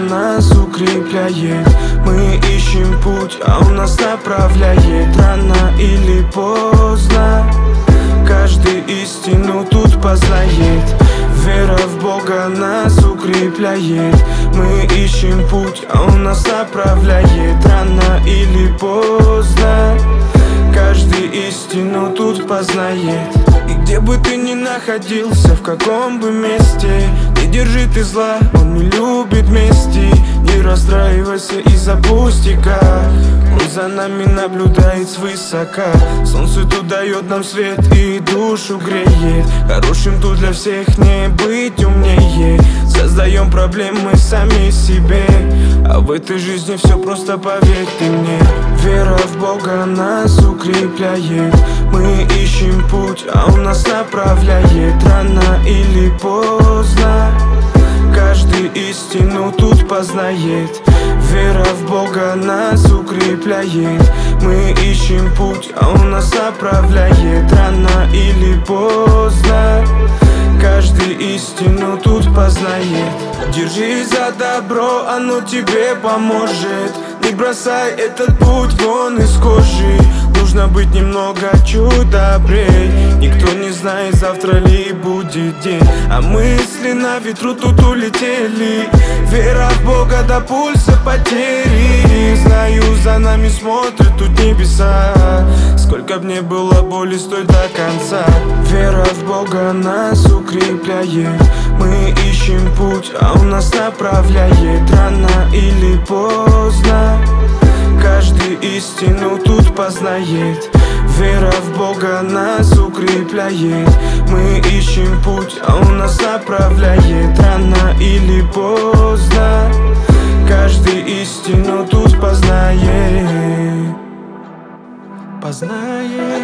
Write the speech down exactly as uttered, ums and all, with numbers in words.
нас укрепляет. Мы ищем путь, а он нас направляет. Рано или поздно каждый истину тут познает. Вера в Бога нас укрепляет. Мы ищем путь, а он нас направляет. Рано или поздно каждый истину тут познает. И где бы ты ни находился, в каком бы месте, не держи ты зла, он не любит мести. Не расстраивайся из-за пустяка, он за нами наблюдает свысока. Солнце тут дает нам свет и душу греет. Хорошим тут для всех не быть умнее. Создаем проблемы сами себе, а в этой жизни все просто, поверь ты мне. Вера в Бога нас укрепляет. Мы ищем путь, а он нас направляет. Рано или поздно каждый истину тут познает. Вера в Бога нас укрепляет. Мы ищем путь, а он нас направляет. Рано или поздно каждый истину тут познает. Держись за добро, оно тебе поможет. Не бросай этот путь вон из кожи. Нужно быть немного чуть добрей. Никто не знает, завтра ли будет день, а мысли на ветру тут улетели. Вера в Бога до пульса потери. Знаю, за нами смотрят тут небеса. Сколько б не было боли, стой до конца. Вера в Бога нас укрепляет. Мы ищем путь, а он нас направляет. Рано или поздно каждый истину тут познает. Вера в Бога нас укрепляет. Мы ищем путь, а он нас направляет. Рано или поздно каждый истину тут познает. Познает.